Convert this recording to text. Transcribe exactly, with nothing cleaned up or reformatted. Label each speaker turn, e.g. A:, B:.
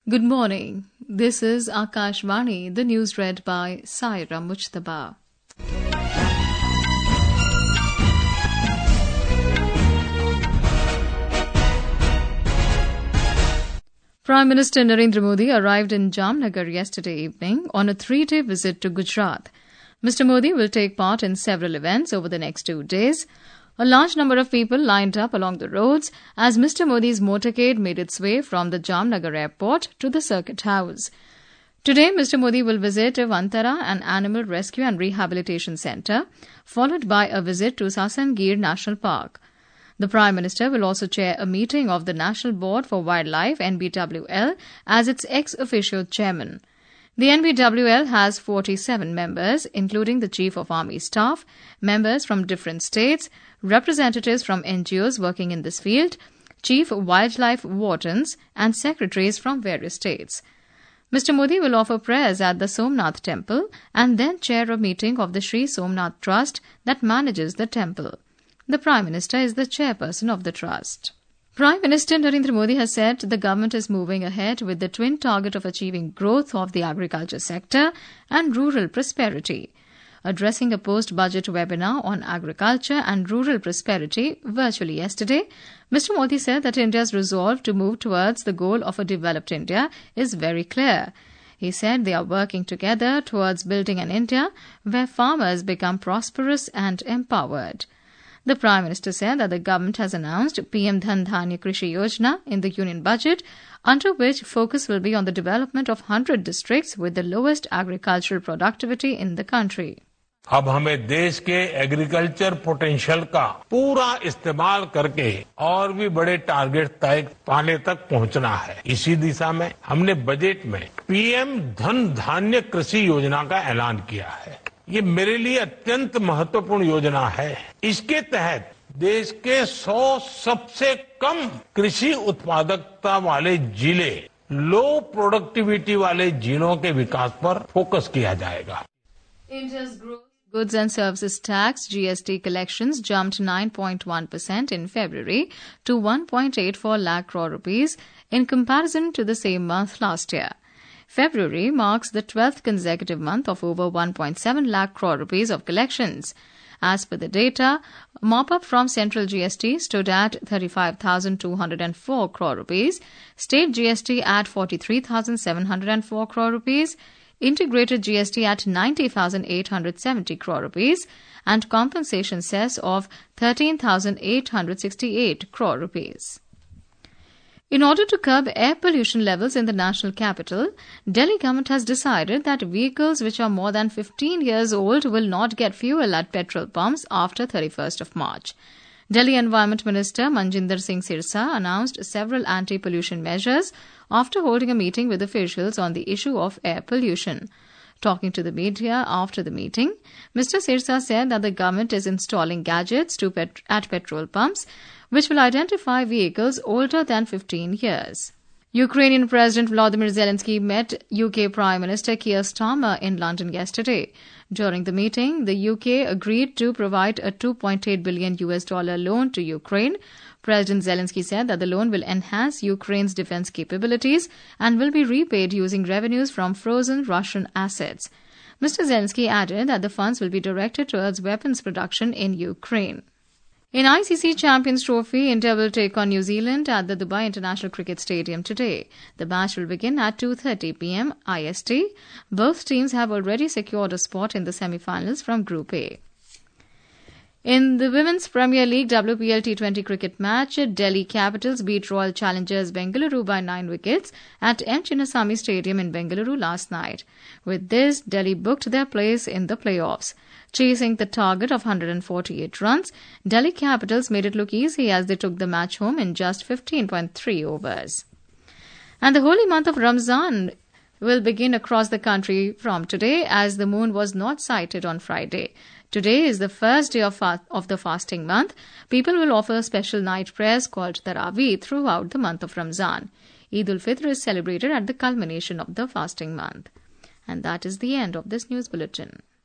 A: Good morning. This is Akashvani, the news read by Saira Mujtaba. Prime Minister Narendra Modi arrived in Jamnagar yesterday evening on a three-day visit to Gujarat. Mister Modi will take part in several events over the next two days. A large number of people lined up along the roads as Mister Modi's motorcade made its way from the Jamnagar airport to the Circuit House. Today, Mister Modi will visit Vantara, an animal rescue and rehabilitation centre, followed by a visit to Sasangir National Park. The Prime Minister will also chair a meeting of the National Board for Wildlife, N B W L, as its ex officio chairman. The N B W L has forty-seven members, including the Chief of Army Staff, members from different states, representatives from N G Os working in this field, chief wildlife wardens, and secretaries from various states. Mister Modi will offer prayers at the Somnath Temple and then chair a meeting of the Sri Somnath Trust that manages the temple. The Prime Minister is the chairperson of the trust. Prime Minister Narendra Modi has said the government is moving ahead with the twin target of achieving growth of the agriculture sector and rural prosperity. Addressing a post-budget webinar on agriculture and rural prosperity virtually yesterday, Mister Modi said that India's resolve to move towards the goal of a developed India is very clear. He said they are working together towards building an India where farmers become prosperous and empowered. The Prime Minister said that the government has announced P M Dhan Dhanya Krishi Yojana in the Union Budget, under which focus will be on the development of one hundred districts with the lowest agricultural productivity in the country.
B: अब हमें देश के agriculture potential का पूरा इस्तेमाल करके और भी बड़े टारगेट तय पाने तक पहुंचना है। इसी दिशा में हमने बजट में पीएम धन धान्य कृषि योजना का ऐलान किया है। ये मेरे लिए अत्यंत महत्वपूर्ण योजना है। इसके तहत देश के सौ सबसे कम कृषि उत्पादकता वाले जिले, लो प्रोडक्टिविटी वाले जिलों के विकास पर फोकस किया जाएगा।
A: India's growth Goods and Services Tax G S T collections jumped nine point one percent in February to one point eight four lakh crore rupees in comparison to the same month last year. February marks the twelfth consecutive month of over one point seven lakh crore rupees of collections. As per the data, mop-up from central G S T stood at thirty-five thousand two hundred four crore rupees, state G S T at forty-three thousand seven hundred four crore rupees, integrated G S T at ninety thousand eight hundred seventy crore rupees, and compensation cess of thirteen thousand eight hundred sixty-eight crore rupees. In order to curb air pollution levels in the national capital, Delhi government has decided that vehicles which are more than fifteen years old will not get fuel at petrol pumps after thirty-first of March. Delhi Environment Minister Manjinder Singh Sirsa announced several anti-pollution measures after holding a meeting with officials on the issue of air pollution. Talking to the media after the meeting, Mister Sirsa said that the government is installing gadgets to pet- at petrol pumps which will identify vehicles older than fifteen years. Ukrainian President Volodymyr Zelensky met U K Prime Minister Keir Starmer in London yesterday. During the meeting, the U K agreed to provide a two point eight billion U S dollar loan to Ukraine. President Zelensky said that the loan will enhance Ukraine's defense capabilities and will be repaid using revenues from frozen Russian assets. Mister Zelensky added that the funds will be directed towards weapons production in Ukraine. In I C C Champions Trophy, India will take on New Zealand at the Dubai International Cricket Stadium today. The match will begin at two thirty p.m. I S T. Both teams have already secured a spot in the semi-finals from Group A. In the Women's Premier League W P L T twenty cricket match, Delhi Capitals beat Royal Challengers Bengaluru by nine wickets at M. Chinnaswamy Stadium in Bengaluru last night. With this, Delhi booked their place in the playoffs. Chasing the target of one hundred forty-eight runs, Delhi Capitals made it look easy as they took the match home in just fifteen point three overs. And the holy month of Ramzan will begin across the country from today as the moon was not sighted on Friday. Today is the first day of, fa- of the fasting month. People will offer special night prayers called Taraweeh throughout the month of Ramzan. Eid ul-Fitr is celebrated at the culmination of the fasting month. And that is the end of this news bulletin.